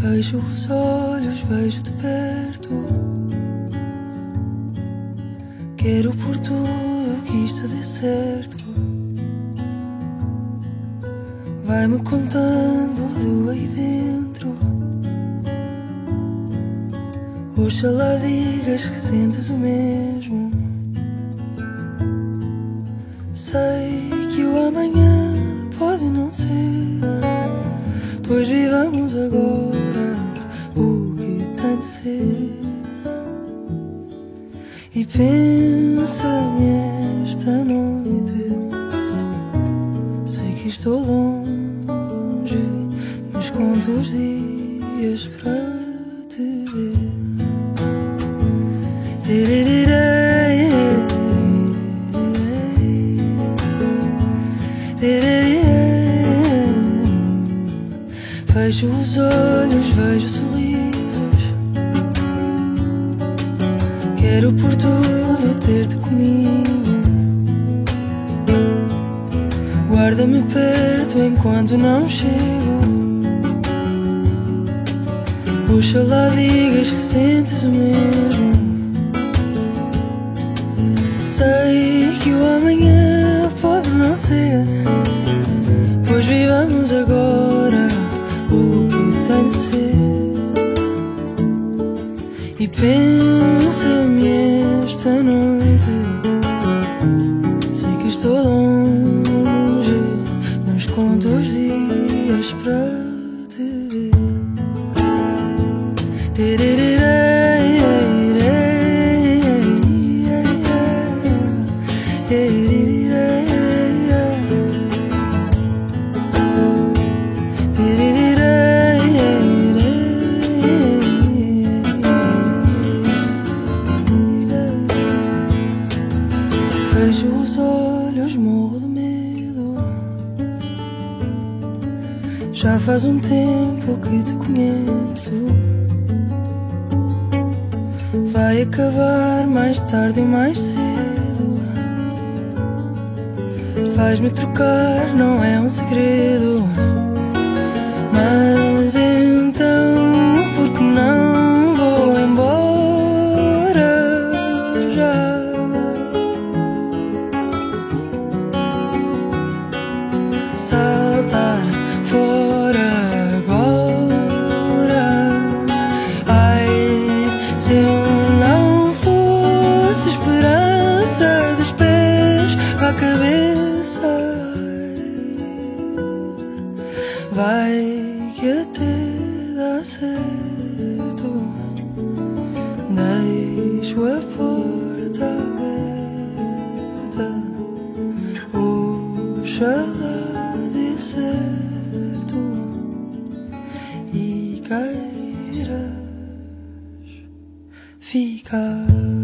Fecho os olhos, vejo de perto. Quero por tudo que isto dê certo. Vai-me contando do aí dentro. Oxalá digas que sentes o mesmo. Sei que o amanhã pode não ser, pois vivamos agora o que tem de ser. E pensa-me esta noite, sei que estou longe, mas conto os dias para te ver. Fecho os olhos, vejo sorrisos. Quero por tudo ter-te comigo. Guarda-me perto enquanto não chego. Oxalá digas que sentes o mesmo. Sei que o amanhã pode não ser, pois vivamos agora o que tem de ser. E pensa-me esta noite, sei que estou longe, mas conto os dias para te ver. Fecho os olhos, morro de medo. Já faz um tempo que te conheço. Vai acabar mais tarde ou mais cedo. Vais-me trocar, não é um segredo. Mas então, por que não vou embora já? Saltar fora agora. Ai, se eu não fosse esperança dos pés à cabeça, vai que até dá certo. Deixo a porta aberta. Oxalá dê certo e queiras ficar.